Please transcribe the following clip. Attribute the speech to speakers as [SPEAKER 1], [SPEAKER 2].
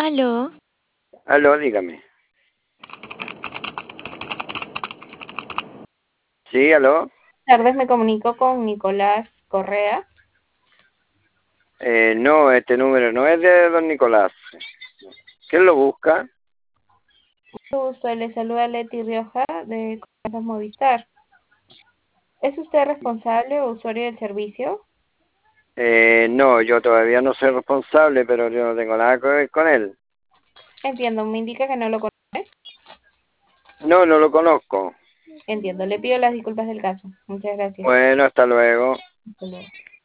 [SPEAKER 1] Aló,
[SPEAKER 2] Aló, dígame. Sí, aló.
[SPEAKER 3] Tardes, me comunico con Nicolás Correa.
[SPEAKER 2] No, este número no es de don Nicolás. ¿Quién lo busca?
[SPEAKER 3] Mucho gusto, le saluda Leti Rioja de Conexas Movistar. ¿Es usted responsable o usuario del servicio?
[SPEAKER 2] No, yo todavía no soy responsable, pero yo no tengo nada que ver con él.
[SPEAKER 3] Entiendo, me indica que no lo conoce.
[SPEAKER 2] No, no lo conozco.
[SPEAKER 3] Entiendo, le pido las disculpas del caso. Muchas gracias.
[SPEAKER 2] Bueno, hasta luego.
[SPEAKER 3] Hasta luego.